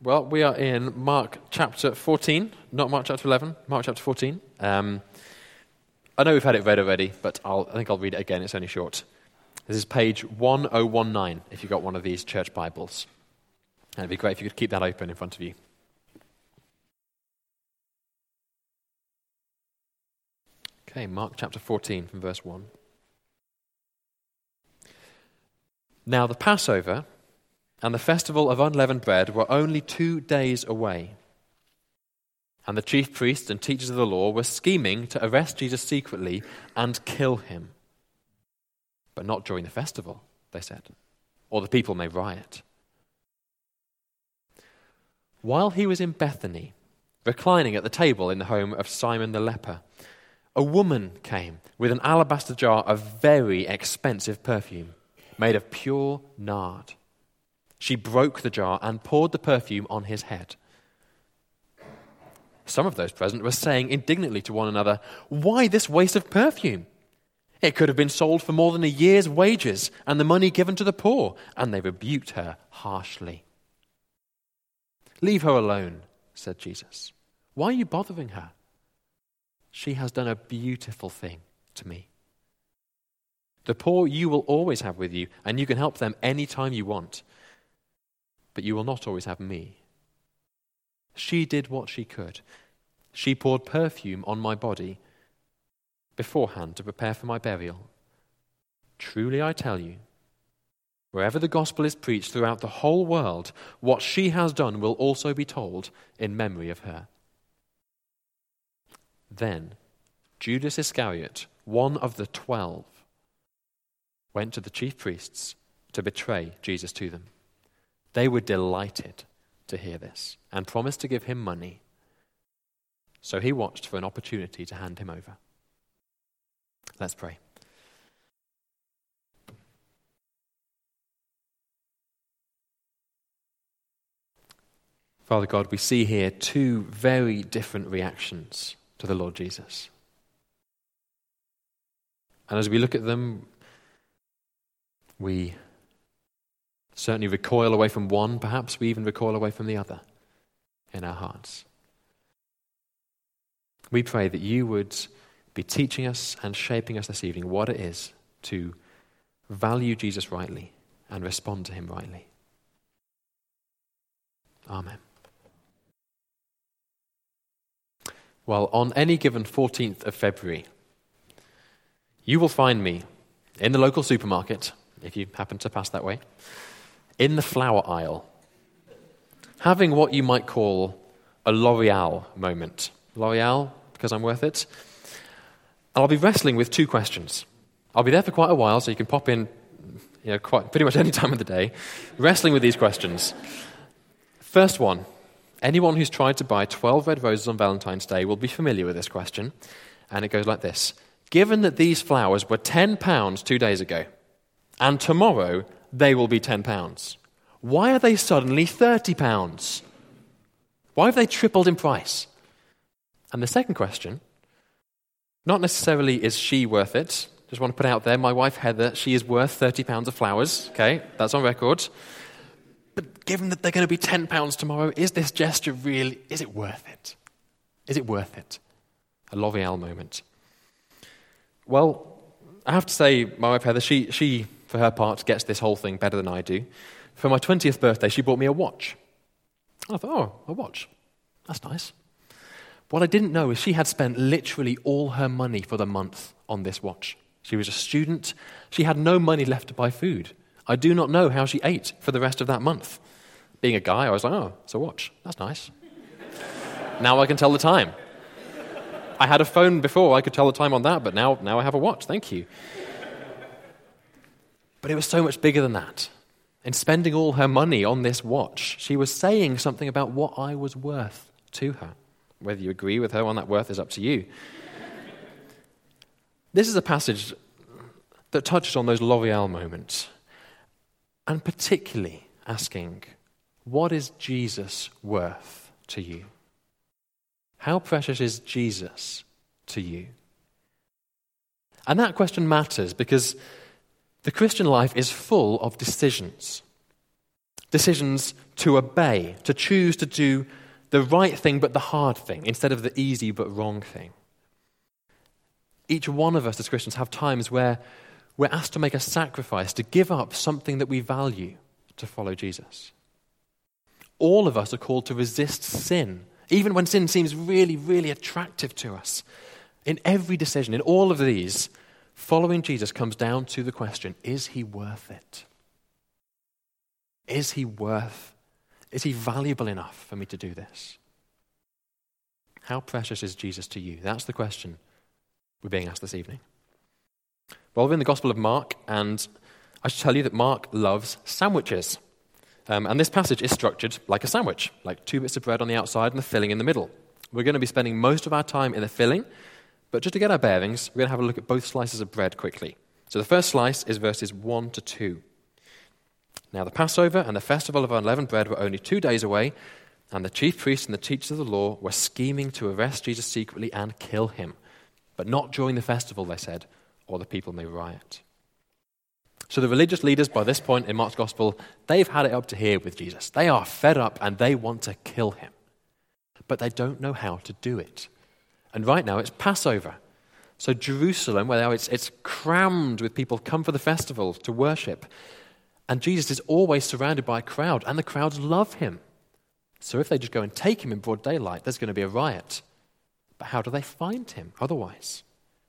Well, we are in Mark chapter 14, not Mark chapter 11, Mark chapter 14. I know we've had it read already, but I think I'll read it again. It's only short. This is page 1019, if you've got one of these church Bibles. And it'd be great if you could keep that open in front of you. Okay, Mark chapter 14 from verse 1. Now the Passover and the festival of unleavened bread were only 2 days away. And the chief priests and teachers of the law were scheming to arrest Jesus secretly and kill him. But not during the festival, they said, or the people may riot. While he was in Bethany, reclining at the table in the home of Simon the leper, a woman came with an alabaster jar of very expensive perfume made of pure nard. She broke the jar and poured the perfume on his head. Some of those present were saying indignantly to one another, "Why this waste of perfume? It could have been sold for more than a year's wages and the money given to the poor." And they rebuked her harshly. "Leave her alone," said Jesus. "Why are you bothering her? She has done a beautiful thing to me. The poor you will always have with you, and you can help them any time you want. But you will not always have me. She did what she could. She poured perfume on my body beforehand to prepare for my burial. Truly I tell you, wherever the gospel is preached throughout the whole world, what she has done will also be told in memory of her." Then Judas Iscariot, one of the 12, went to the chief priests to betray Jesus to them. They were delighted to hear this and promised to give him money. So he watched for an opportunity to hand him over. Let's pray. Father God, we see here two very different reactions to the Lord Jesus. And as we look at them, we certainly recoil away from one, perhaps we even recoil away from the other in our hearts. We pray that you would be teaching us and shaping us this evening what it is to value Jesus rightly and respond to him rightly. Amen. Well, on any given 14th of February, you will find me in the local supermarket, if you happen to pass that way, in the flower aisle, having what you might call a L'Oreal moment. L'Oreal, because I'm worth it. And I'll be wrestling with two questions. I'll be there for quite a while, so you can pop in pretty much any time of the day, wrestling with these questions. First one, anyone who's tried to buy 12 red roses on Valentine's Day will be familiar with this question, and it goes like this. Given that these flowers were £10 2 days ago, and tomorrow they will be £10, why are they suddenly £30? Why have they tripled in price? And the second question, not necessarily is she worth it. Just want to put out there, my wife Heather, she is worth £30 of flowers. Okay, that's on record. But given that they're going to be £10 tomorrow, is this gesture really, is it worth it? Is it worth it? A L'Oreal moment. Well, I have to say, my wife Heather, she for her part, gets this whole thing better than I do. For my 20th birthday, she bought me a watch. I thought, a watch. That's nice. What I didn't know is she had spent literally all her money for the month on this watch. She was a student. She had no money left to buy food. I do not know how she ate for the rest of that month. Being a guy, I was like, oh, it's a watch. That's nice. Now I can tell the time. I had a phone before, I could tell the time on that, but now I have a watch. Thank you. But it was so much bigger than that. In spending all her money on this watch, she was saying something about what I was worth to her. Whether you agree with her on that worth is up to you. This is a passage that touches on those L'Oreal moments, and particularly asking, what is Jesus worth to you? How precious is Jesus to you? And that question matters because the Christian life is full of decisions. decisions to obey, to choose to do the right thing but the hard thing instead of the easy but wrong thing. Each one of us as Christians have times where we're asked to make a sacrifice, to give up something that we value to follow Jesus. All of us are called to resist sin, even when sin seems really, really attractive to us. In every decision, in all of these, following Jesus comes down to the question, is he worth it? Is he valuable enough for me to do this? How precious is Jesus to you? That's the question we're being asked this evening. Well, we're in the Gospel of Mark, and I should tell you that Mark loves sandwiches. And this passage is structured like a sandwich, like 2 bits of bread on the outside and the filling in the middle. We're going to be spending most of our time in the filling, but just to get our bearings, we're going to have a look at both slices of bread quickly. So the first slice is verses 1 to 2. Now the Passover and the festival of unleavened bread were only 2 days away, and the chief priests and the teachers of the law were scheming to arrest Jesus secretly and kill him. But not during the festival, they said, or the people may riot. So the religious leaders, by this point in Mark's Gospel, they've had it up to here with Jesus. They are fed up and they want to kill him. But they don't know how to do it. And right now it's Passover. So Jerusalem, where it's crammed with people come for the festival to worship. And Jesus is always surrounded by a crowd, and the crowds love him. So if they just go and take him in broad daylight, there's going to be a riot. But how do they find him otherwise?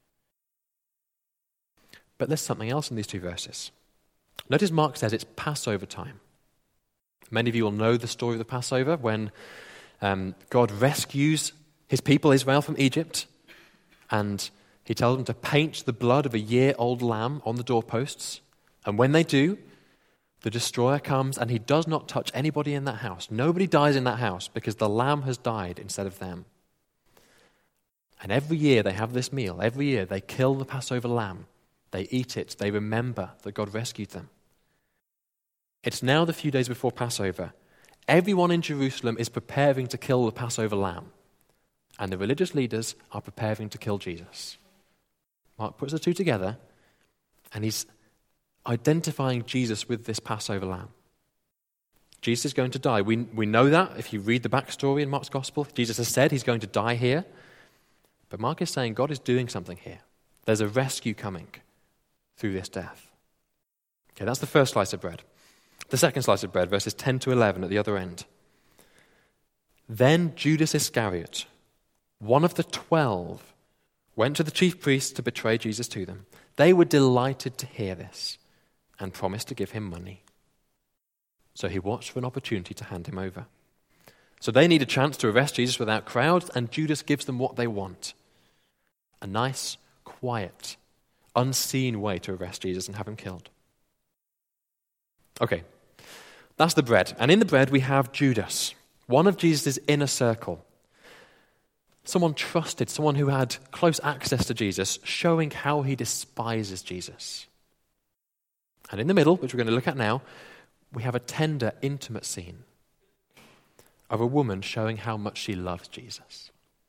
But there's something else in these 2 verses. Notice Mark says it's Passover time. Many of you will know the story of the Passover when God rescues his people Israel from Egypt, and he tells them to paint the blood of a year-old lamb on the doorposts. And when they do, the destroyer comes and he does not touch anybody in that house. Nobody dies in that house because the lamb has died instead of them. And every year they have this meal. Every year they kill the Passover lamb. They eat it. They remember that God rescued them. It's now the few days before Passover. Everyone in Jerusalem is preparing to kill the Passover lamb. And the religious leaders are preparing to kill Jesus. Mark puts the 2 together, and he's identifying Jesus with this Passover lamb. Jesus is going to die. We know that if you read the backstory in Mark's Gospel. Jesus has said he's going to die here. But Mark is saying God is doing something here. There's a rescue coming through this death. Okay, that's the first slice of bread. The second slice of bread, verses 10 to 11 at the other end. Then Judas Iscariot, one of the 12, went to the chief priests to betray Jesus to them. They were delighted to hear this and promised to give him money. So he watched for an opportunity to hand him over. So they need a chance to arrest Jesus without crowds, and Judas gives them what they want. A nice, quiet, unseen way to arrest Jesus and have him killed. Okay, that's the bread. And in the bread we have Judas, one of Jesus' inner circle. Someone trusted, someone who had close access to Jesus, showing how he despises Jesus. And in the middle, which we're going to look at now, we have a tender, intimate scene of a woman showing how much she loves Jesus.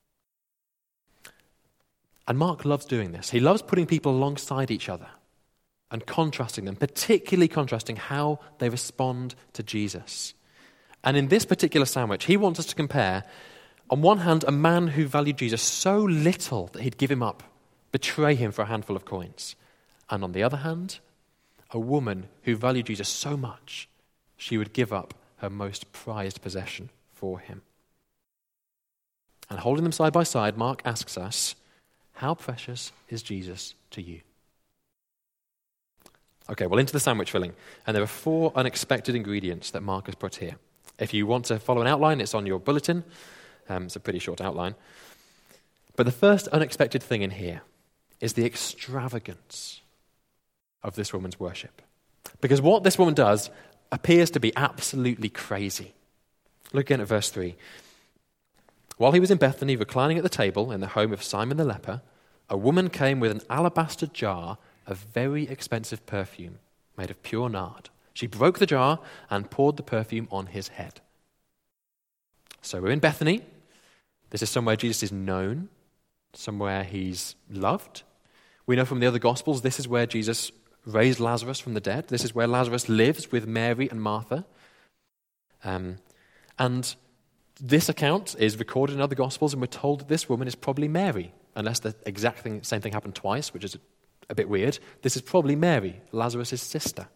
And Mark loves doing this. He loves putting people alongside each other and contrasting them, particularly contrasting how they respond to Jesus. And in this particular sandwich, he wants us to compare, on one hand, a man who valued Jesus so little that he'd give him up, betray him for a handful of coins. And on the other hand, a woman who valued Jesus so much, she would give up her most prized possession for him. And holding them side by side, Mark asks us, how precious is Jesus to you? Okay, well, into the sandwich filling. And there are 4 unexpected ingredients that Mark has put here. If you want to follow an outline, it's on your bulletin. It's a pretty short outline. But the first unexpected thing in here is the extravagance of this woman's worship. Because what this woman does appears to be absolutely crazy. Look again at verse 3. While he was in Bethany, reclining at the table in the home of Simon the leper, a woman came with an alabaster jar of very expensive perfume made of pure nard. She broke the jar and poured the perfume on his head. So we're in Bethany. This is somewhere Jesus is known, somewhere he's loved. We know from the other Gospels this is where Jesus raised Lazarus from the dead. This is where Lazarus lives with Mary and Martha. And this account is recorded in other Gospels, and we're told that this woman is probably Mary, unless the same thing happened twice, which is a bit weird. This is probably Mary, Lazarus' sister.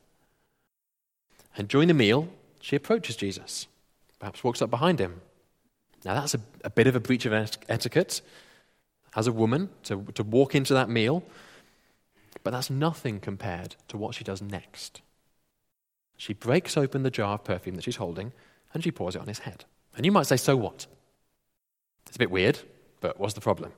And during the meal, she approaches Jesus, perhaps walks up behind him. Now that's a bit of a breach of etiquette as a woman to walk into that meal, but that's nothing compared to what she does next. She breaks open the jar of perfume that she's holding, and she pours it on his head. And you might say, so what? It's a bit weird, but what's the problem?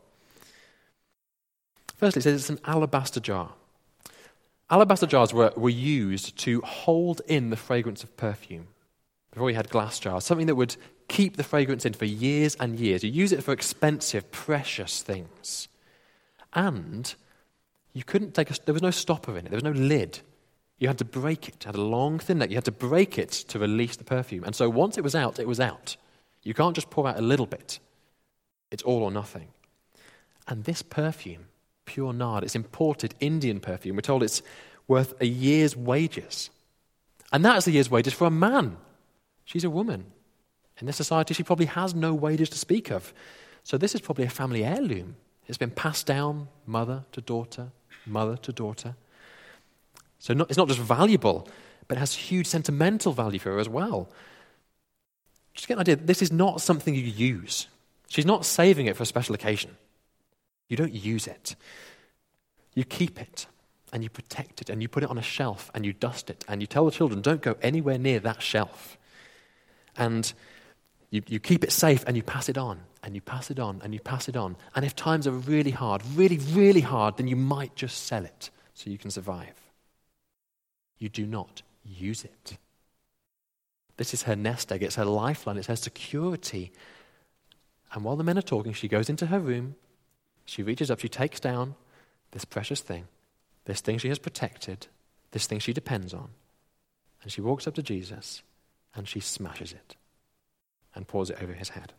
Firstly, it says it's an alabaster jar. Alabaster jars were used to hold in the fragrance of perfume. Before we had glass jars, something that would keep the fragrance in for years and years. You use it for expensive, precious things. And you couldn't there was no stopper in it, there was no lid. You had to break it. It had a long, thin neck. You had to break it to release the perfume. And so once it was out, it was out. You can't just pour out a little bit. It's all or nothing. And this perfume, pure nard, it's imported Indian perfume. We're told it's worth a year's wages. And that is a year's wages for a man. She's a woman. In this society, she probably has no wages to speak of. So this is probably a family heirloom. It's been passed down mother to daughter, mother to daughter. So it's not just valuable, but it has huge sentimental value for her as well. Just get an idea, this is not something you use. She's not saving it for a special occasion. You don't use it. You keep it, and you protect it, and you put it on a shelf, and you dust it, and you tell the children, don't go anywhere near that shelf. And you keep it safe, and you pass it on, and you pass it on, and you pass it on. And if times are really hard, really, really hard, then you might just sell it so you can survive. You do not use it. This is her nest egg, it's her lifeline, it's her security. And while the men are talking, she goes into her room, she reaches up, she takes down this precious thing, this thing she has protected, this thing she depends on, and she walks up to Jesus and she smashes it and pours it over his head.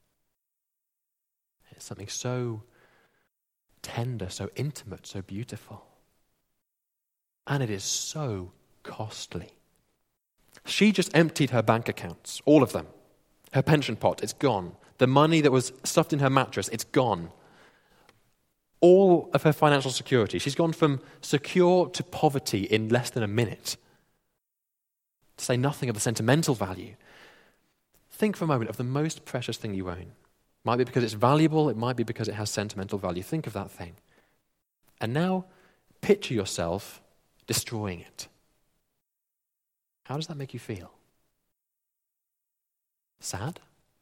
It's something so tender, so intimate, so beautiful. And it is so costly. She just emptied her bank accounts, all of them. Her pension pot, it's gone. The money that was stuffed in her mattress, it's gone. All of her financial security. She's gone from secure to poverty in less than a minute. To say nothing of the sentimental value. Think for a moment of the most precious thing you own. Might be because it's valuable, it might be because it has sentimental value. Think of that thing. And now picture yourself destroying it. How does that make you feel? Sad?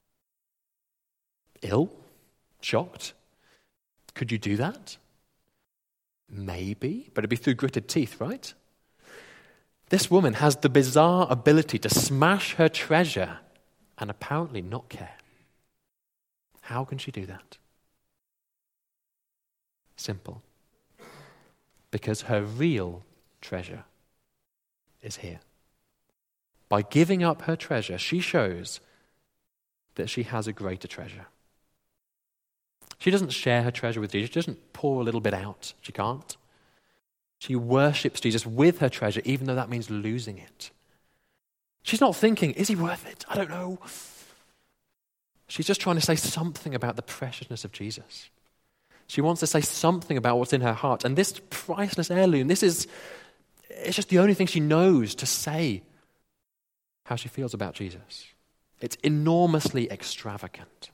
Ill? Shocked? Could you do that? Maybe, but it'd be through gritted teeth, right? This woman has the bizarre ability to smash her treasure and apparently not care. How can she do that? Simple. Because her real treasure is here. By giving up her treasure, she shows that she has a greater treasure. She doesn't share her treasure with Jesus. She doesn't pour a little bit out. She can't. She worships Jesus with her treasure, even though that means losing it. She's not thinking, is he worth it? I don't know. She's just trying to say something about the preciousness of Jesus. She wants to say something about what's in her heart. And this priceless heirloom, it's just the only thing she knows to say how she feels about Jesus. It's enormously extravagant.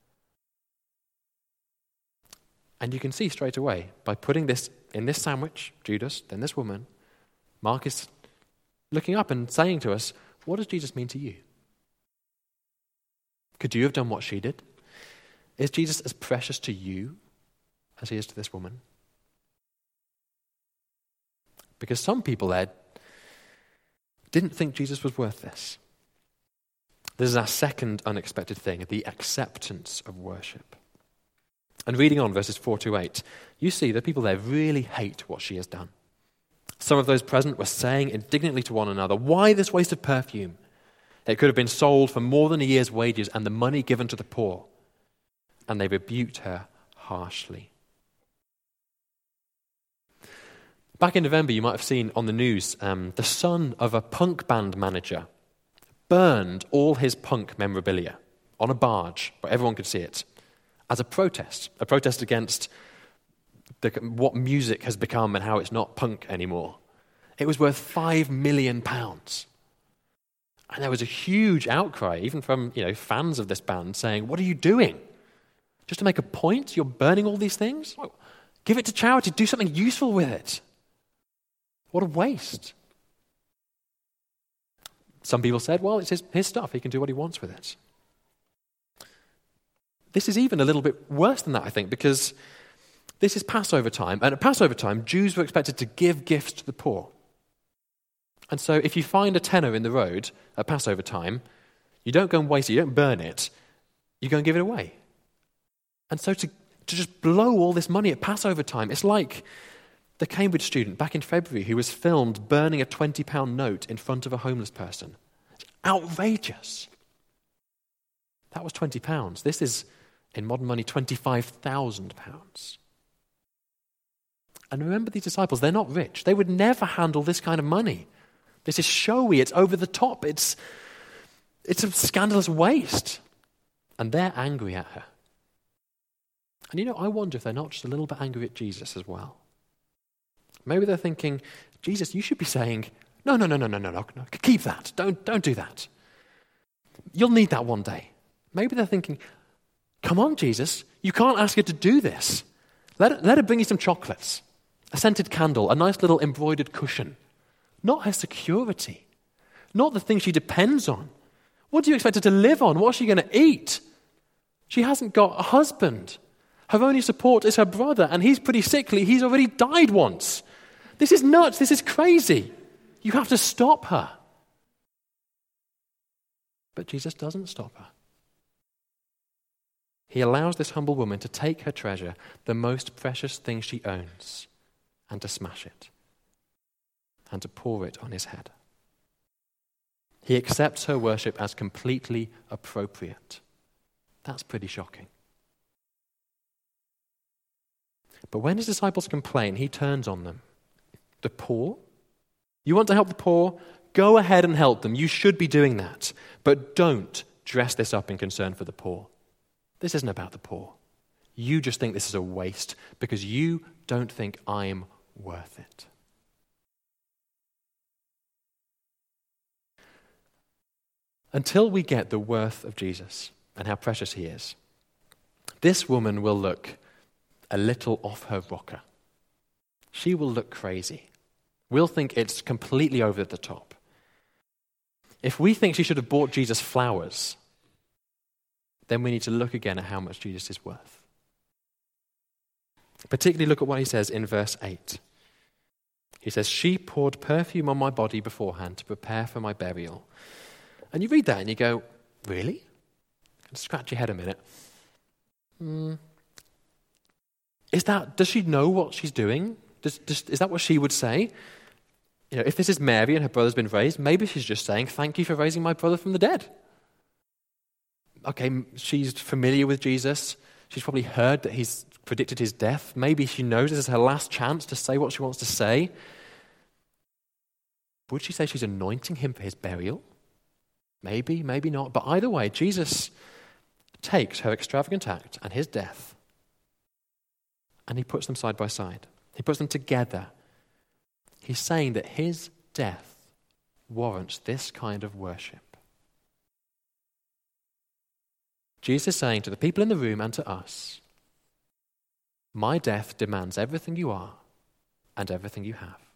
And you can see straight away, by putting this in this sandwich, Judas, then this woman, Mark is looking up and saying to us, what does Jesus mean to you? Could you have done what she did? Is Jesus as precious to you as he is to this woman? Because some people there didn't think Jesus was worth this. This is our second unexpected thing, the acceptance of worship. And reading on verses 4 to 8, you see that people there really hate what she has done. Some of those present were saying indignantly to one another, why this waste of perfume? It could have been sold for more than a year's wages and the money given to the poor. And they rebuked her harshly. Back in November, you might have seen on the news the son of a punk band manager burned all his punk memorabilia on a barge where everyone could see it as a protest against what music has become and how it's not punk anymore. It was worth £5 million. And there was a huge outcry, even from fans of this band, saying, "What are you doing? Just to make a point? You're burning all these things? Give it to charity. Do something useful with it. What a waste." Some people said, well, it's his stuff. He can do what he wants with it. This is even a little bit worse than that, I think, because this is Passover time. And at Passover time, Jews were expected to give gifts to the poor. And so if you find a tenner in the road at Passover time, you don't go and waste it, you don't burn it, you go and give it away. And so to just blow all this money at Passover time, it's like the Cambridge student back in February who was filmed burning a £20 note in front of a homeless person. It's outrageous. That was £20. This is, in modern money, £25,000. And remember these disciples, they're not rich. They would never handle this kind of money. This is showy, it's over the top, it's a scandalous waste. And they're angry at her. And I wonder if they're not just a little bit angry at Jesus as well. Maybe they're thinking, Jesus, you should be saying, no, keep that. Don't do that. You'll need that one day. Maybe they're thinking, come on, Jesus, you can't ask her to do this. Let her bring you some chocolates, a scented candle, a nice little embroidered cushion. Not her security, not the thing she depends on. What do you expect her to live on? What's she going to eat? She hasn't got a husband. Her only support is her brother, and he's pretty sickly. He's already died once. This is nuts. This is crazy. You have to stop her. But Jesus doesn't stop her. He allows this humble woman to take her treasure, the most precious thing she owns, and to smash it, and to pour it on his head. He accepts her worship as completely appropriate. That's pretty shocking. But when his disciples complain, he turns on them. The poor? You want to help the poor? Go ahead and help them. You should be doing that. But don't dress this up in concern for the poor. This isn't about the poor. You just think this is a waste because you don't think I'm worth it. Until we get the worth of Jesus and how precious he is, this woman will look a little off her rocker. She will look crazy. We'll think it's completely over the top. If we think she should have bought Jesus flowers, then we need to look again at how much Jesus is worth. Particularly look at what he says in verse 8. He says, "She poured perfume on my body beforehand to prepare for my burial." And you read that and you go, really? Scratch your head a minute. Does she know what she's doing? Is that what she would say? If this is Mary and her brother's been raised, maybe she's just saying, "Thank you for raising my brother from the dead." Okay, she's familiar with Jesus. She's probably heard that he's predicted his death. Maybe she knows this is her last chance to say what she wants to say. Would she say she's anointing him for his burial? Maybe, maybe not. But either way, Jesus takes her extravagant act and his death, and he puts them side by side. He puts them together. He's saying that his death warrants this kind of worship. Jesus is saying to the people in the room and to us, my death demands everything you are and everything you have.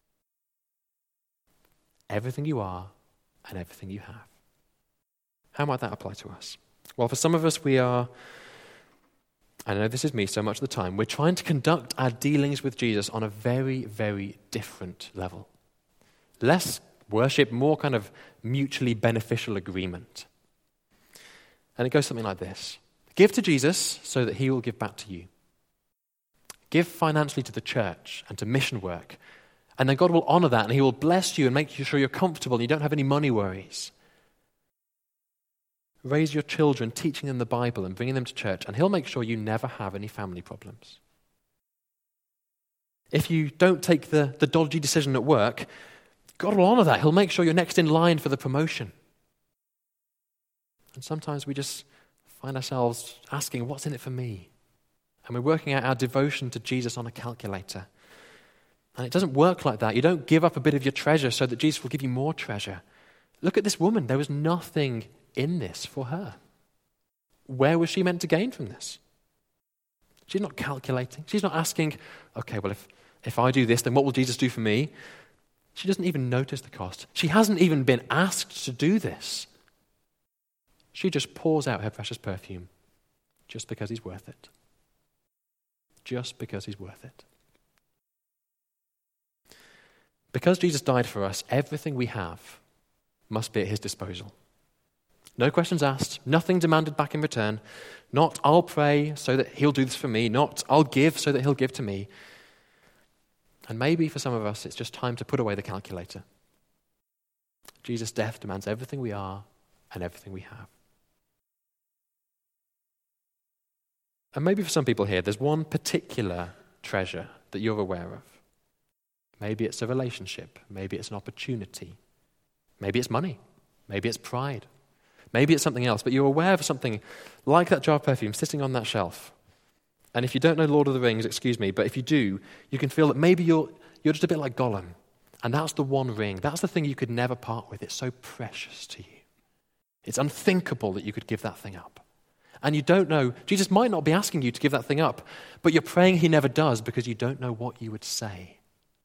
Everything you are and everything you have. How might that apply to us? Well, for some of us, I know this is me so much of the time, we're trying to conduct our dealings with Jesus on a very, very different level. Less worship, more kind of mutually beneficial agreement. And it goes something like this. Give to Jesus so that he will give back to you. Give financially to the church and to mission work. And then God will honor that and he will bless you and make sure you're comfortable and you don't have any money worries. Raise your children, teaching them the Bible and bringing them to church, and he'll make sure you never have any family problems. If you don't take the dodgy decision at work, God will honor that. He'll make sure you're next in line for the promotion. And sometimes we just find ourselves asking, what's in it for me? And we're working out our devotion to Jesus on a calculator. And it doesn't work like that. You don't give up a bit of your treasure so that Jesus will give you more treasure. Look at this woman. There was nothing in this for her. Where was she meant to gain from this? She's not calculating. She's not asking, okay, well, if I do this, then what will Jesus do for me? She doesn't even notice the cost. She hasn't even been asked to do this. She just pours out her precious perfume just because he's worth it. Just because he's worth it. Because Jesus died for us, everything we have must be at his disposal. No questions asked, nothing demanded back in return. Not, I'll pray so that he'll do this for me. Not, I'll give so that he'll give to me. And maybe for some of us, it's just time to put away the calculator. Jesus' death demands everything we are and everything we have. And maybe for some people here, there's one particular treasure that you're aware of. Maybe it's a relationship. Maybe it's an opportunity. Maybe it's money. Maybe it's pride. Maybe it's something else. But you're aware of something like that jar of perfume sitting on that shelf. And if you don't know Lord of the Rings, excuse me, but if you do, you can feel that maybe you're just a bit like Gollum. And that's the one ring. That's the thing you could never part with. It's so precious to you. It's unthinkable that you could give that thing up. And you don't know, Jesus might not be asking you to give that thing up, but you're praying he never does because you don't know what you would say.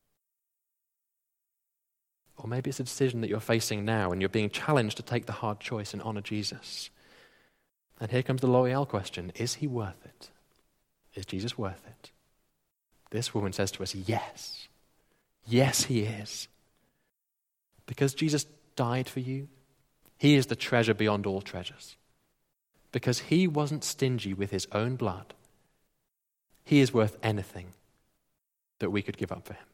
Or maybe it's a decision that you're facing now and you're being challenged to take the hard choice and honor Jesus. And here comes the L'Oreal question. Is he worth it? Is Jesus worth it? This woman says to us, yes. Yes, he is. Because Jesus died for you, he is the treasure beyond all treasures. Because he wasn't stingy with his own blood, he is worth anything that we could give up for him.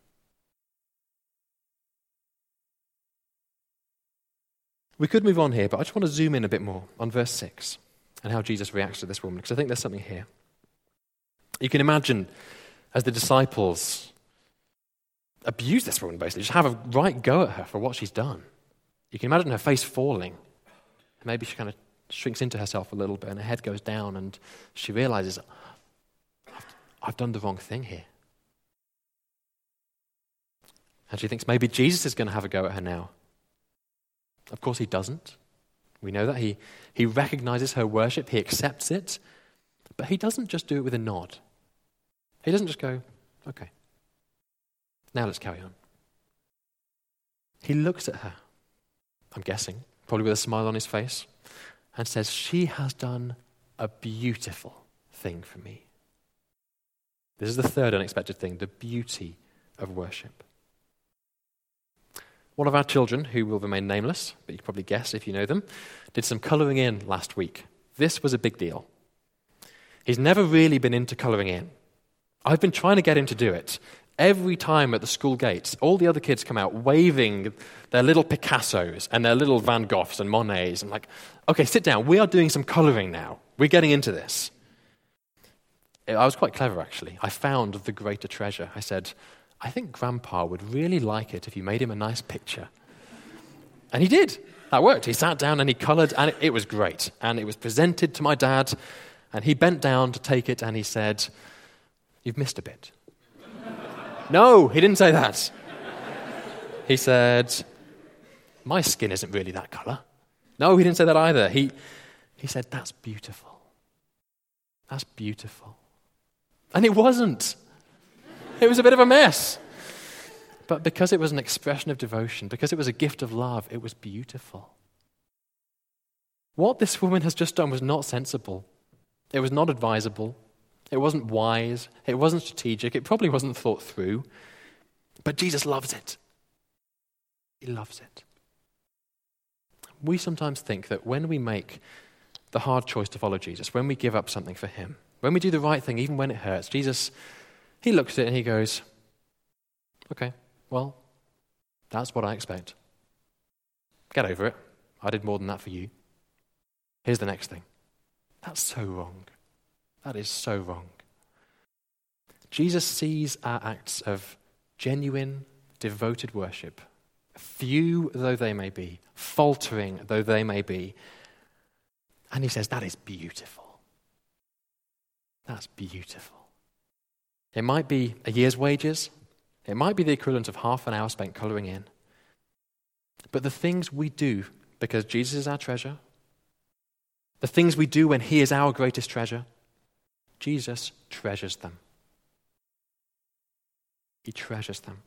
We could move on here, but I just want to zoom in a bit more on verse 6 and how Jesus reacts to this woman, because I think there's something here. You can imagine as the disciples abuse this woman, basically, just have a right go at her for what she's done. You can imagine her face falling. Maybe she kind of shrinks into herself a little bit and her head goes down and she realizes, I've done the wrong thing here. And she thinks maybe Jesus is going to have a go at her now. Of course he doesn't. We know that he recognizes her worship, he accepts it, but he doesn't just do it with a nod. He doesn't just go, okay, now let's carry on. He looks at her, I'm guessing, probably with a smile on his face, and says, she has done a beautiful thing for me. This is the third unexpected thing, the beauty of worship. One of our children, who will remain nameless, but you can probably guess if you know them, did some colouring in last week. This was a big deal. He's never really been into colouring in. I've been trying to get him to do it. Every time at the school gates, all the other kids come out waving their little Picassos and their little Van Goghs and Monets. And like, okay, sit down. We are doing some colouring now. We're getting into this. I was quite clever, actually. I found the greater treasure. I said, I think Grandpa would really like it if you made him a nice picture. And he did. That worked. He sat down and he coloured, and it was great. And it was presented to my dad, and he bent down to take it, and he said, you've missed a bit. No, he didn't say that. He said, my skin isn't really that colour. No, he didn't say that either. He said, that's beautiful. That's beautiful. And it wasn't. It was a bit of a mess. But because it was an expression of devotion, because it was a gift of love, it was beautiful. What this woman has just done was not sensible. It was not advisable. It wasn't wise. It wasn't strategic. It probably wasn't thought through. But Jesus loves it. He loves it. We sometimes think that when we make the hard choice to follow Jesus, when we give up something for him, when we do the right thing, even when it hurts, Jesus, he looks at it and he goes, okay, well, that's what I expect. Get over it. I did more than that for you. Here's the next thing. That's so wrong. That is so wrong. Jesus sees our acts of genuine, devoted worship, few though they may be, faltering though they may be, And he says, that is beautiful. That's beautiful. It might be a year's wages. It might be the equivalent of half an hour spent colouring in. But the things we do because Jesus is our treasure, the things we do when he is our greatest treasure, Jesus treasures them. He treasures them.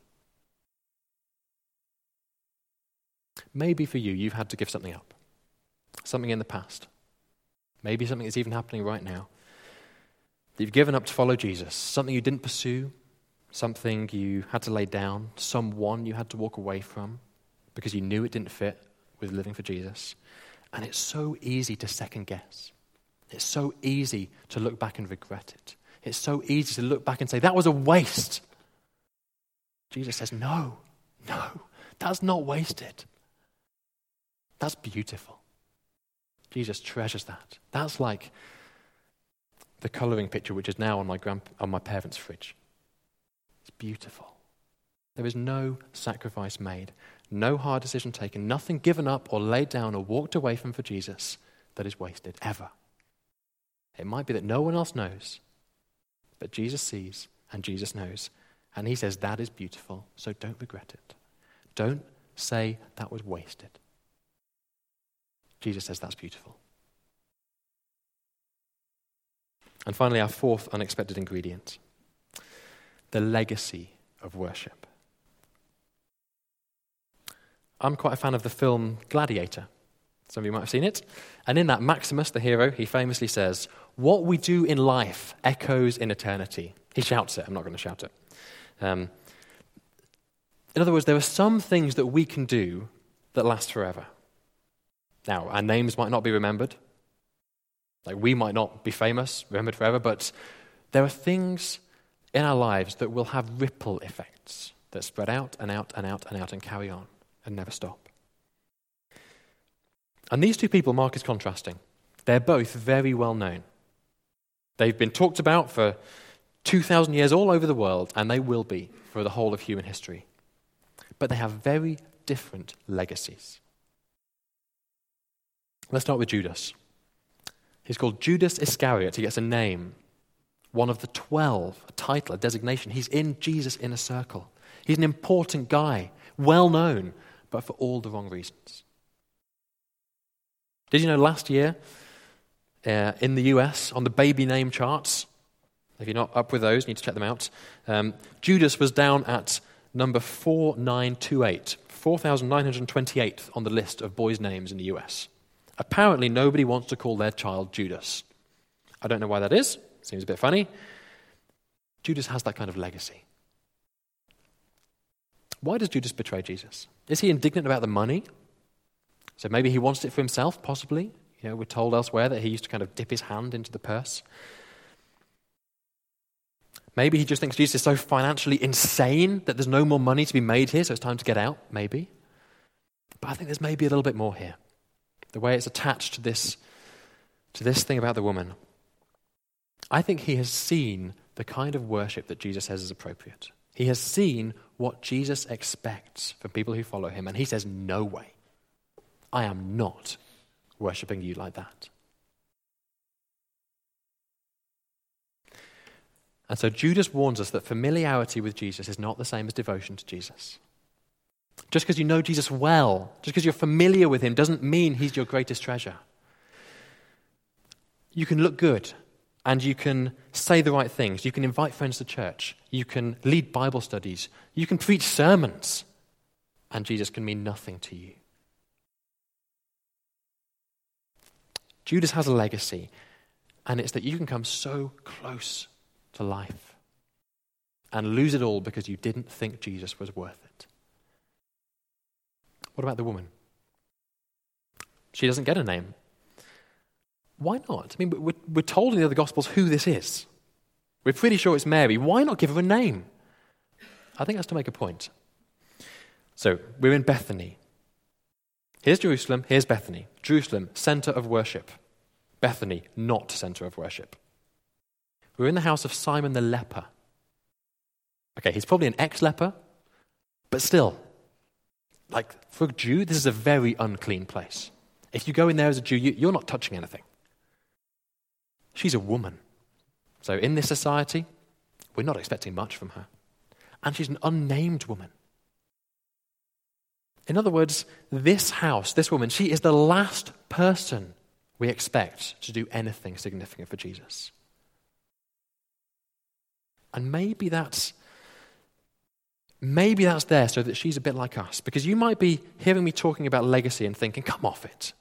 Maybe for you, you've had to give something up. Something in the past. Maybe something that's even happening right now. You've given up to follow Jesus. Something you didn't pursue. Something you had to lay down. Someone you had to walk away from because you knew it didn't fit with living for Jesus. And it's so easy to second guess. It's so easy to look back and regret it. It's so easy to look back and say, that was a waste. Jesus says, no, that's not wasted. That's beautiful. Jesus treasures that. That's like the colouring picture which is now on my parents' fridge. It's beautiful. There is no sacrifice made, no hard decision taken, nothing given up or laid down or walked away from for Jesus that is wasted, ever. It might be that no one else knows, but Jesus sees and Jesus knows. And he says, that is beautiful, so don't regret it. Don't say that was wasted. Jesus says that's beautiful. And finally, our fourth unexpected ingredient, the legacy of worship. I'm quite a fan of the film Gladiator. Some of you might have seen it. And in that, Maximus, the hero, he famously says, what we do in life echoes in eternity. He shouts it. I'm not going to shout it. In other words, there are some things that we can do that last forever. Now, our names might not be remembered. Like, we might not be famous, remembered forever, but there are things in our lives that will have ripple effects that spread out and out and out and out and carry on and never stop. And these two people Mark is contrasting. They're both very well known. They've been talked about for 2,000 years all over the world, and they will be for the whole of human history. But they have very different legacies. Let's start with Judas. He's called Judas Iscariot. He gets a name, one of the 12, a title, a designation. He's in Jesus' inner circle. He's an important guy, well known, but for all the wrong reasons. Did you know last year in the US, on the baby name charts, if you're not up with those, you need to check them out, Judas was down at number 4928, 4,928th on the list of boys' names in the US. Apparently, nobody wants to call their child Judas. I don't know why that is. Seems a bit funny. Judas has that kind of legacy. Why does Judas betray Jesus? Is he indignant about the money? So maybe he wants it for himself, possibly. You know, we're told elsewhere that he used to kind of dip his hand into the purse. Maybe he just thinks Jesus is so financially insane that there's no more money to be made here, so it's time to get out, maybe. But I think there's maybe a little bit more here. The way it's attached to this thing about the woman. I think he has seen the kind of worship that Jesus says is appropriate. He has seen what Jesus expects from people who follow him, and he says, no way. I am not worshipping you like that. And so Judas warns us that familiarity with Jesus is not the same as devotion to Jesus. Just because you know Jesus well, just because you're familiar with him, doesn't mean he's your greatest treasure. You can look good, and you can say the right things. You can invite friends to church. You can lead Bible studies. You can preach sermons, and Jesus can mean nothing to you. Judas has a legacy, and it's that you can come so close to life and lose it all because you didn't think Jesus was worth it. What about the woman? She doesn't get a name. Why not? I mean, we're told in the other Gospels who this is. We're pretty sure it's Mary. Why not give her a name? I think that's to make a point. So, we're in Bethany. Here's Jerusalem, here's Bethany. Jerusalem, center of worship. Bethany, not center of worship. We're in the house of Simon the leper. Okay, he's probably an ex-leper, but still, like, for a Jew, this is a very unclean place. If you go in there as a Jew, you're not touching anything. She's a woman. So in this society, we're not expecting much from her. And she's an unnamed woman. In other words, this house, this woman, she is the last person we expect to do anything significant for Jesus. And maybe that's there so that she's a bit like us. Because you might be hearing me talking about legacy and thinking, come off it.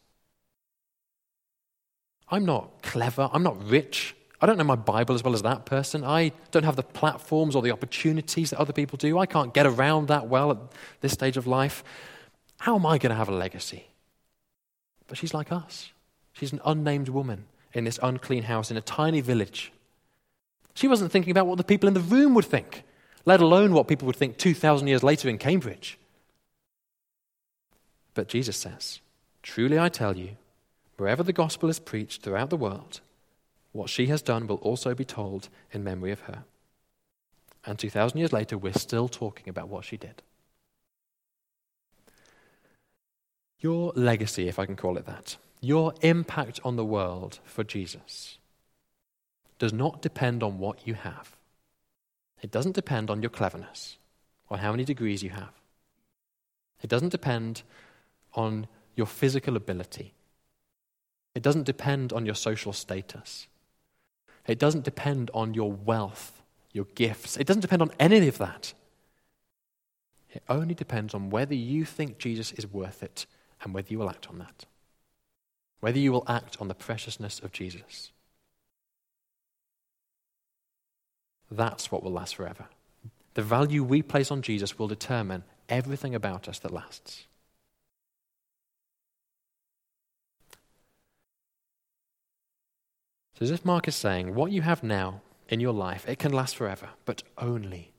I'm not clever. I'm not rich. I don't know my Bible as well as that person. I don't have the platforms or the opportunities that other people do. I can't get around that well at this stage of life. How am I going to have a legacy? But she's like us. She's an unnamed woman in this unclean house in a tiny village. She wasn't thinking about what the people in the room would think, let alone what people would think 2,000 years later in Cambridge. But Jesus says, truly I tell you, wherever the gospel is preached throughout the world, what she has done will also be told in memory of her. And 2,000 years later, we're still talking about what she did. Your legacy, if I can call it that, your impact on the world for Jesus does not depend on what you have. It doesn't depend on your cleverness or how many degrees you have. It doesn't depend on your physical ability. It doesn't depend on your social status. It doesn't depend on your wealth, your gifts. It doesn't depend on any of that. It only depends on whether you think Jesus is worth it and whether you will act on that. Whether you will act on the preciousness of Jesus. That's what will last forever. The value we place on Jesus will determine everything about us that lasts. So as if Mark is saying, what you have now in your life, it can last forever, but only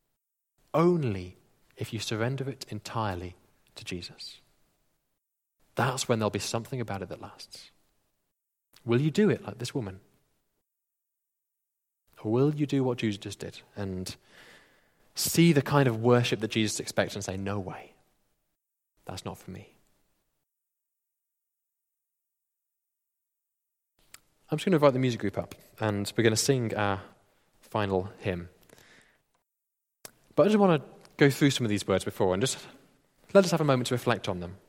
if you surrender it entirely to Jesus. That's when there'll be something about it that lasts. Will you do it like this woman? Or will you do what Jesus did and see the kind of worship that Jesus expects and say, no way, that's not for me? I'm just going to invite the music group up and we're going to sing our final hymn. But I just want to go through some of these words before and just let us have a moment to reflect on them.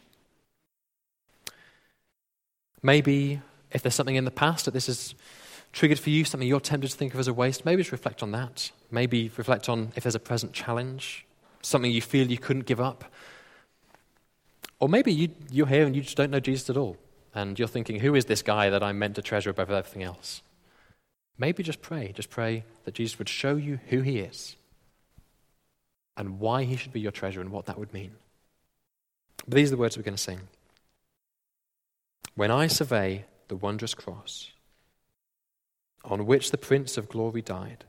Maybe if there's something in the past that this has triggered for you, something you're tempted to think of as a waste, maybe just reflect on that. Maybe reflect on if there's a present challenge, something you feel you couldn't give up. Or maybe you're here and you just don't know Jesus at all. And you're thinking, who is this guy that I'm meant to treasure above everything else? Maybe just pray that Jesus would show you who he is and why he should be your treasure and what that would mean. But these are the words we're going to sing. When I survey the wondrous cross on which the Prince of Glory died,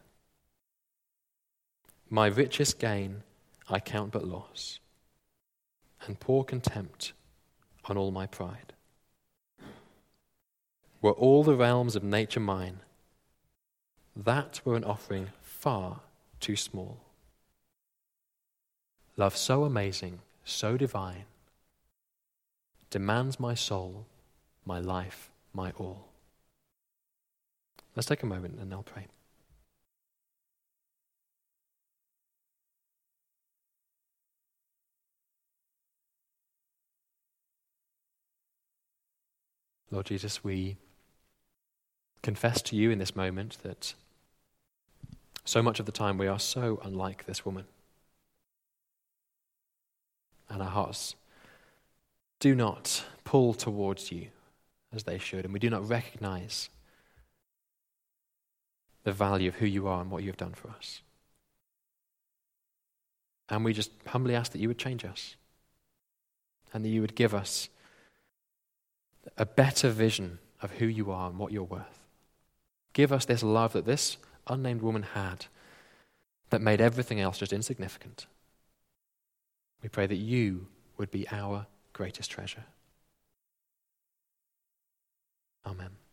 my richest gain I count but loss, and pour contempt on all my pride. Were all the realms of nature mine, that were an offering far too small. Love so amazing, so divine, demands my soul, my life, my all. Let's take a moment and I'll pray. Lord Jesus, we confess to you in this moment that so much of the time we are so unlike this woman. And our hearts do not pull towards you as they should, and we do not recognize the value of who you are and what you have done for us. And we just humbly ask that you would change us and that you would give us a better vision of who you are and what you're worth. Give us this love that this unnamed woman had that made everything else just insignificant. We pray that you would be our greatest treasure. Amen.